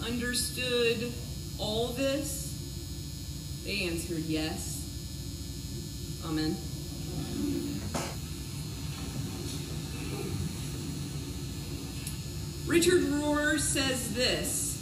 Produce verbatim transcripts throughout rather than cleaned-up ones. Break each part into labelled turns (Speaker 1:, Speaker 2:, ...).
Speaker 1: understood all this? They answered yes. Amen. Richard Rohr says this: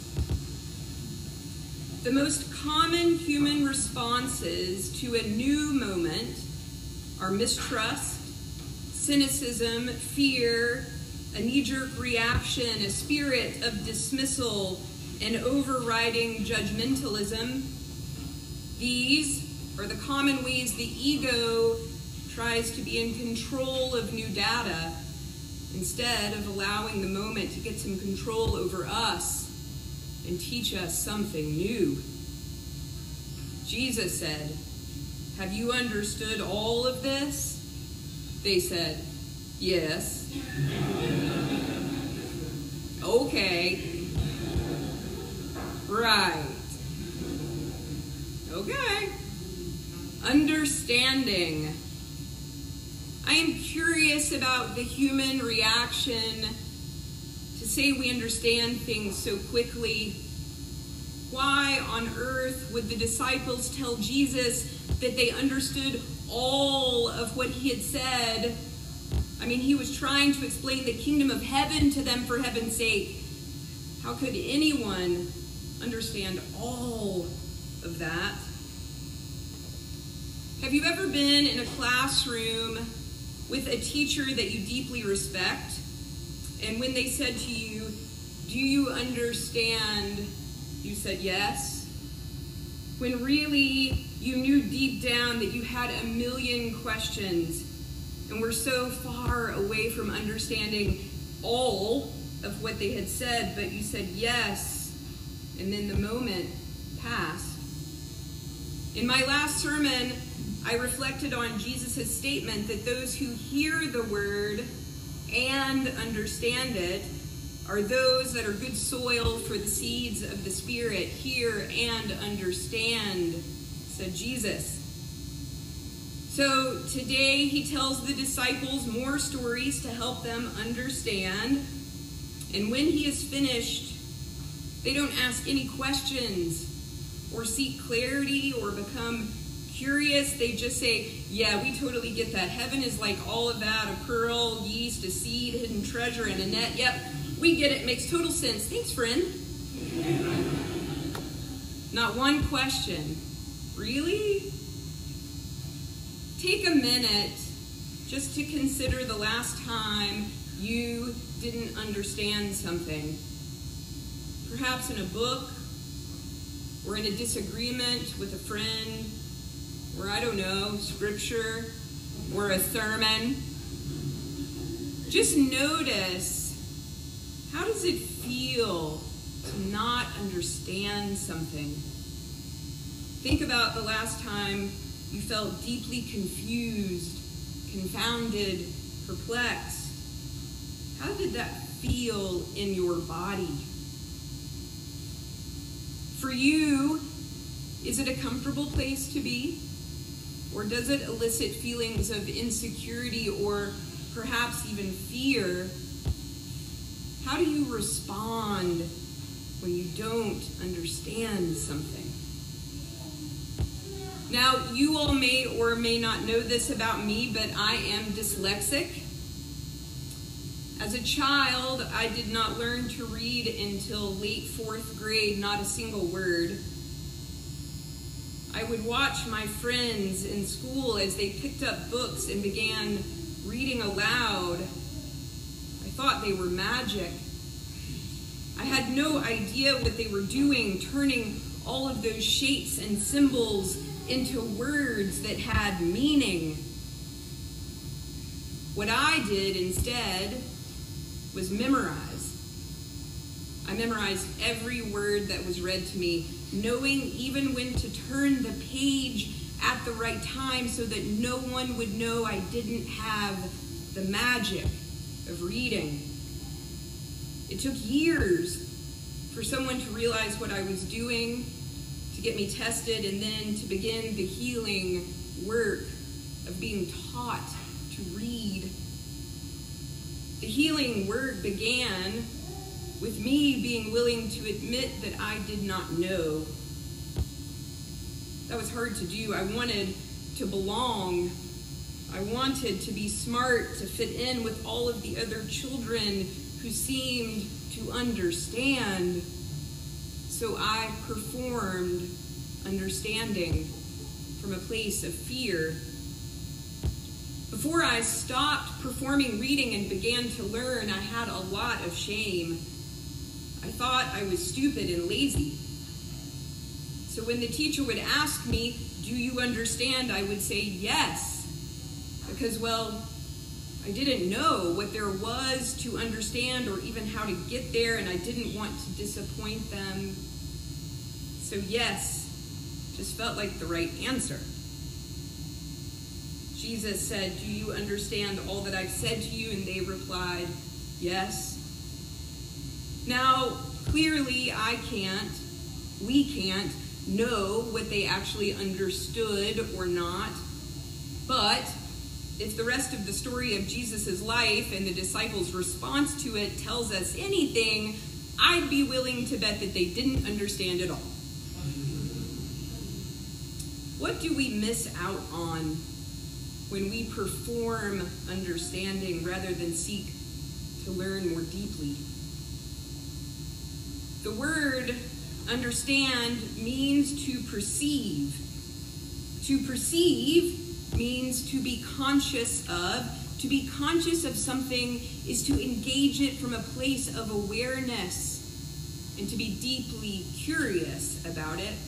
Speaker 1: the most common human responses to a new moment are mistrust, cynicism, fear, a knee-jerk reaction, a spirit of dismissal, and overriding judgmentalism. These are the common ways the ego tries to be in control of new data instead of allowing the moment to get some control over us and teach us something new. Jesus said, "Have you understood all of this?" They said, "Yes." Okay. Right. Okay. Understanding. I am curious about the human reaction to say we understand things so quickly. Why on earth would the disciples tell Jesus that they understood all of what he had said? I mean, he was trying to explain the kingdom of heaven to them, for heaven's sake. How could anyone understand all of that? Have you ever been in a classroom with a teacher that you deeply respect, and when they said to you, "Do you understand?" you said yes, when really you knew deep down that you had a million questions and were so far away from understanding all of what they had said, but you said yes, and then the moment passed? In my last sermon, I reflected on Jesus' statement that those who hear the word and understand it are those that are good soil for the seeds of the Spirit. Hear and understand, said Jesus. So today he tells the disciples more stories to help them understand. And when he is finished, they don't ask any questions or seek clarity or become curious. They just say, "Yeah, we totally get that. Heaven is like all of that, a pearl, yeast, a seed, hidden treasure, and a net. Yep, we get it. Makes total sense. Thanks, friend." Not one question. Really? Take a minute just to consider the last time you didn't understand something. Perhaps in a book, or in a disagreement with a friend, or I don't know, scripture, or a sermon. Just notice, how does it feel to not understand something? Think about the last time you felt deeply confused, confounded, perplexed. How did that feel in your body? For you, is it a comfortable place to be? Or does it elicit feelings of insecurity or perhaps even fear? How do you respond when you don't understand something? Now, you all may or may not know this about me, but I am dyslexic. As a child, I did not learn to read until late fourth grade, not a single word. I would watch my friends in school as they picked up books and began reading aloud. I thought they were magic. I had no idea what they were doing, turning all of those shapes and symbols into words that had meaning. What I did instead was memorize. I memorized every word that was read to me, knowing even when to turn the page at the right time so that no one would know I didn't have the magic of reading. It took years for someone to realize what I was doing, to get me tested, and then to begin the healing work of being taught to read. The healing work began with me being willing to admit that I did not know. That was hard to do. I wanted to belong. I wanted to be smart, to fit in with all of the other children who seemed to understand. So I performed understanding from a place of fear. Before I stopped performing reading and began to learn, I had a lot of shame. I thought I was stupid and lazy. So when the teacher would ask me, "Do you understand?" I would say yes. Because, well, I didn't know what there was to understand or even how to get there, and I didn't want to disappoint them. So yes, just felt like the right answer. Jesus said, "Do you understand all that I've said to you?" And they replied, "Yes." Now, clearly I can't, we can't know what they actually understood or not, but if the rest of the story of Jesus' life and the disciples' response to it tells us anything, I'd be willing to bet that they didn't understand at all. What do we miss out on when we perform understanding rather than seek to learn more deeply? The word understand means to perceive. To perceive means to be conscious of. To be conscious of something is to engage it from a place of awareness and to be deeply curious about it.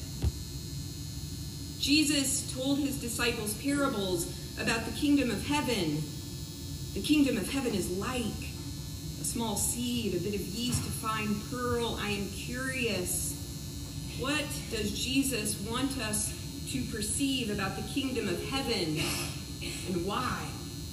Speaker 1: Jesus told his disciples parables about the kingdom of heaven. The kingdom of heaven is like a small seed, a bit of yeast, a fine pearl. I am curious. What does Jesus want us to perceive about the kingdom of heaven, and why?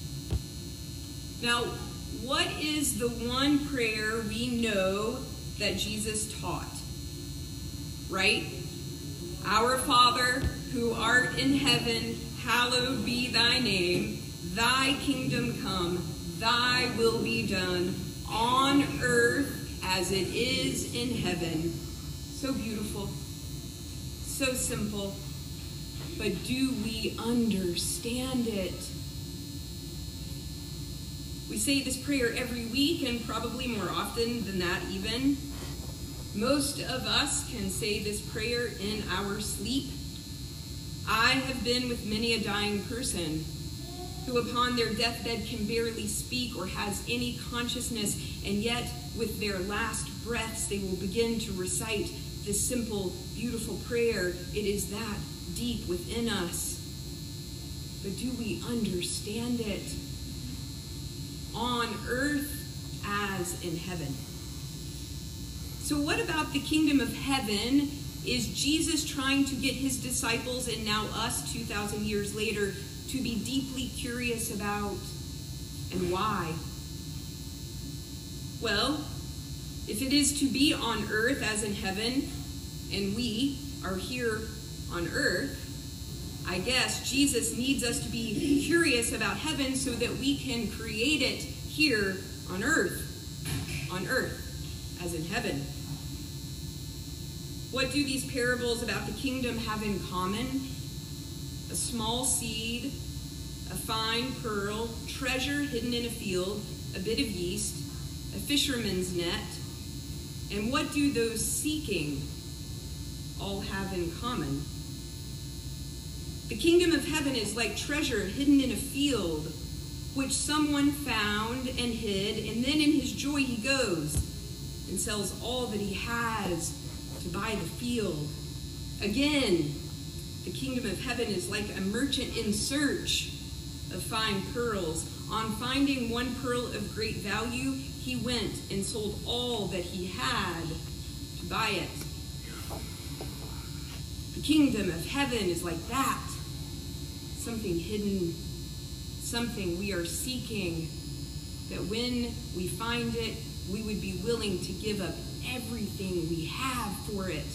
Speaker 1: Now, what is the one prayer we know that Jesus taught? Right? Our Father, who art in heaven, hallowed be thy name. Thy kingdom come, thy will be done, on earth as it is in heaven. So beautiful, so simple, but do we understand it? We say this prayer every week, and probably more often than that even. Most of us can say this prayer in our sleep. I have been with many a dying person who upon their deathbed can barely speak or has any consciousness, and yet with their last breaths they will begin to recite this simple, beautiful prayer. It is that deep within us. But do we understand it? On earth as in heaven. So what about the kingdom of heaven is Jesus trying to get his disciples, and now us two thousand years later, to be deeply curious about, and why? Well, if it is to be on earth as in heaven, and we are here on earth, I guess Jesus needs us to be curious about heaven so that we can create it here on earth, on earth as in heaven. What do these parables about the kingdom have in common? A small seed, a fine pearl, treasure hidden in a field, a bit of yeast, a fisherman's net. And what do those seeking all have in common? The kingdom of heaven is like treasure hidden in a field, which someone found and hid, and then in his joy he goes and sells all that he has to buy the field. Again, the kingdom of heaven is like a merchant in search of fine pearls. On finding one pearl of great value, he went and sold all that he had to buy it. The kingdom of heaven is like that. Something hidden, something we are seeking, that when we find it, we would be willing to give up everything we have for it.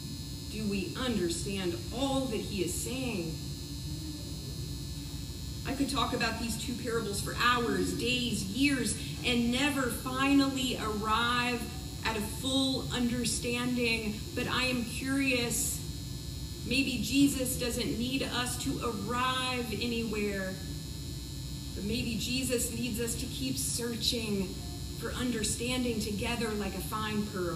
Speaker 1: Do we understand all that he is saying? I I could talk about these two parables for hours, days, years, and never finally arrive at a full understanding. But I am curious, maybe Jesus doesn't need us to arrive anywhere, but maybe Jesus needs us to keep searching for understanding together like a fine pearl.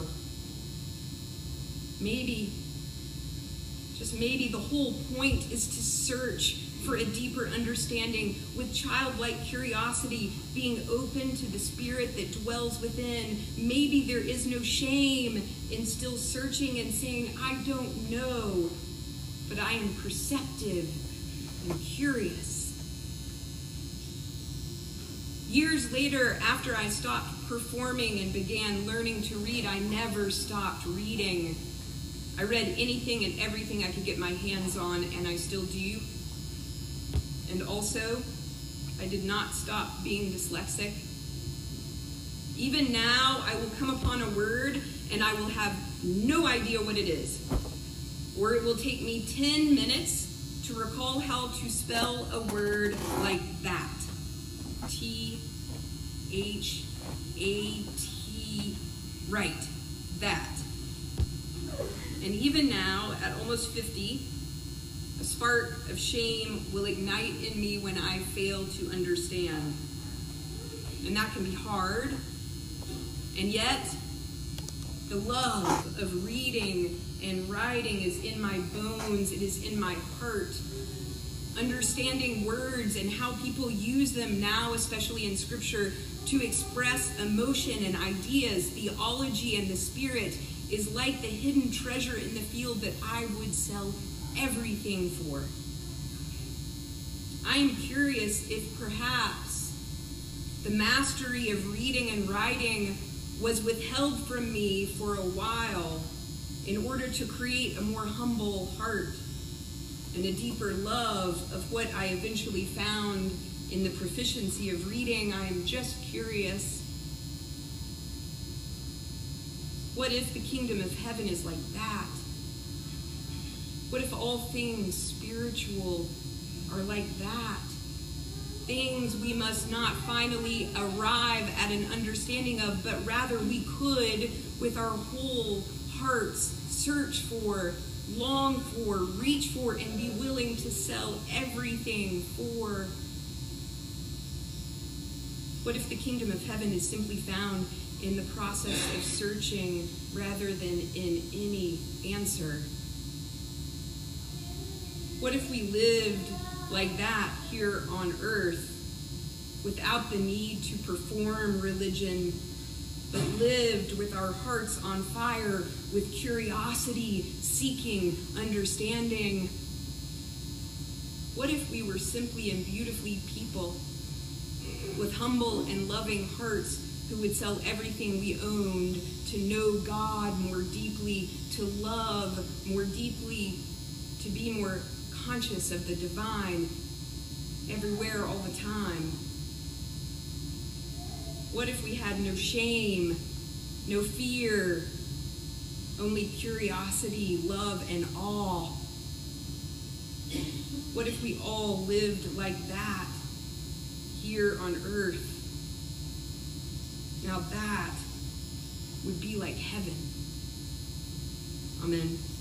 Speaker 1: Maybe, just maybe, the whole point is to search for a deeper understanding with childlike curiosity, being open to the Spirit that dwells within. Maybe there is no shame in still searching and saying, I don't know, but I am perceptive and curious. Years later, after I stopped performing and began learning to read, I never stopped reading. I read anything and everything I could get my hands on, and I still do. And also, I did not stop being dyslexic. Even now, I will come upon a word and I will have no idea what it is. Or it will take me ten minutes to recall how to spell a word like that. T H A T, right, that. And even now, at almost fifty, a spark of shame will ignite in me when I fail to understand. And that can be hard. And yet, the love of reading and writing is in my bones. It is in my heart. Understanding words and how people use them now, especially in Scripture, to express emotion and ideas, theology, and the Spirit is like the hidden treasure in the field that I would sell everything for. I am curious if perhaps the mastery of reading and writing was withheld from me for a while in order to create a more humble heart and a deeper love of what I eventually found in the proficiency of reading. I am just curious. What if the kingdom of heaven is like that? What if all things spiritual are like that? Things we must not finally arrive at an understanding of, but rather we could, with our whole hearts, search for, long for, reach for, and be willing to sell everything for. What if the kingdom of heaven is simply found in the process of searching rather than in any answer? What if we lived like that here on earth without the need to perform religion, but lived with our hearts on fire with curiosity, seeking understanding? What if we were simply and beautifully people with humble and loving hearts who would sell everything we owned to know God more deeply, to love more deeply, to be more conscious of the divine everywhere all the time? What if we had no shame, no fear, only curiosity, love, and awe? What if we all lived like that here on earth? Now that would be like heaven. Amen.